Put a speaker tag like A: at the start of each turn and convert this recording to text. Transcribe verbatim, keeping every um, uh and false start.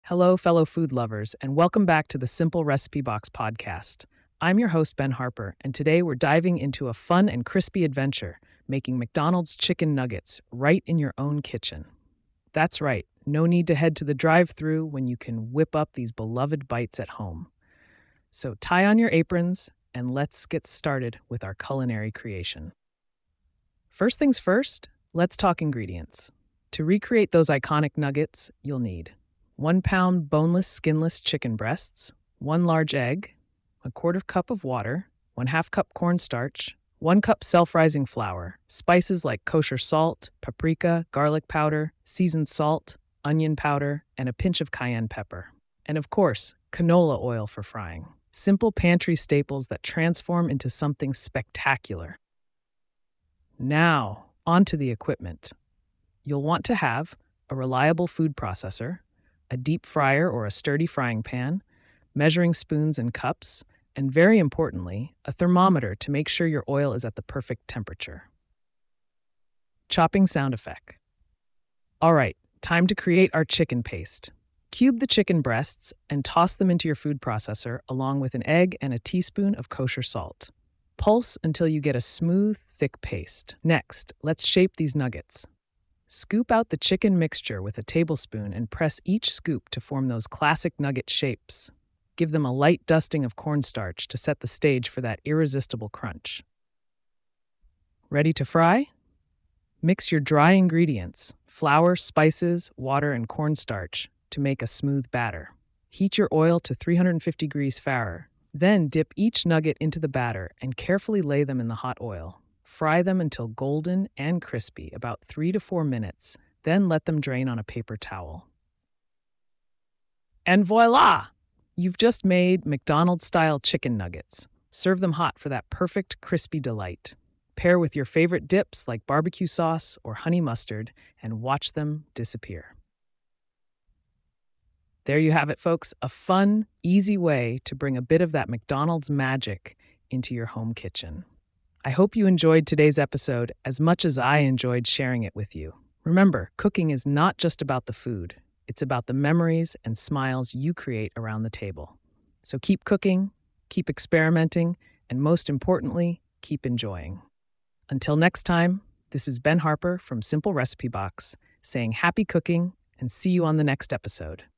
A: Hello, fellow food lovers, and welcome back to the Simple Recipe Box podcast. I'm your host, Ben Harper, and today we're diving into a fun and crispy adventure, making McDonald's chicken nuggets right in your own kitchen. That's right, no need to head to the drive-thru when you can whip up these beloved bites at home. So tie on your aprons, and let's get started with our culinary creation. First things first, let's talk ingredients. To recreate those iconic nuggets, you'll need one pound boneless, skinless chicken breasts, one large egg, a quarter cup of water, one half cup cornstarch, one cup self-rising flour, spices like kosher salt, paprika, garlic powder, seasoned salt, onion powder, and a pinch of cayenne pepper. And of course, canola oil for frying. Simple pantry staples that transform into something spectacular. Now, onto the equipment. You'll want to have a reliable food processor, a deep fryer or a sturdy frying pan, measuring spoons and cups, and very importantly, a thermometer to make sure your oil is at the perfect temperature. Chopping sound effect. All right, time to create our chicken paste. Cube the chicken breasts and toss them into your food processor along with an egg and a teaspoon of kosher salt. Pulse until you get a smooth, thick paste. Next, let's shape these nuggets. Scoop out the chicken mixture with a tablespoon and press each scoop to form those classic nugget shapes. Give them a light dusting of cornstarch to set the stage for that irresistible crunch. Ready to fry? Mix your dry ingredients, flour, spices, water, and cornstarch, to make a smooth batter. Heat your oil to three hundred fifty degrees Fahrenheit. Then dip each nugget into the batter and carefully lay them in the hot oil. Fry them until golden and crispy, about three to four minutes, then let them drain on a paper towel. And voila! You've just made McDonald's-style chicken nuggets. Serve them hot for that perfect crispy delight. Pair with your favorite dips like barbecue sauce or honey mustard and watch them disappear. There you have it, folks, a fun, easy way to bring a bit of that McDonald's magic into your home kitchen. I hope you enjoyed today's episode as much as I enjoyed sharing it with you. Remember, cooking is not just about the food. It's about the memories and smiles you create around the table. So keep cooking, keep experimenting, and most importantly, keep enjoying. Until next time, this is Ben Harper from Simple Recipe Box saying happy cooking and see you on the next episode.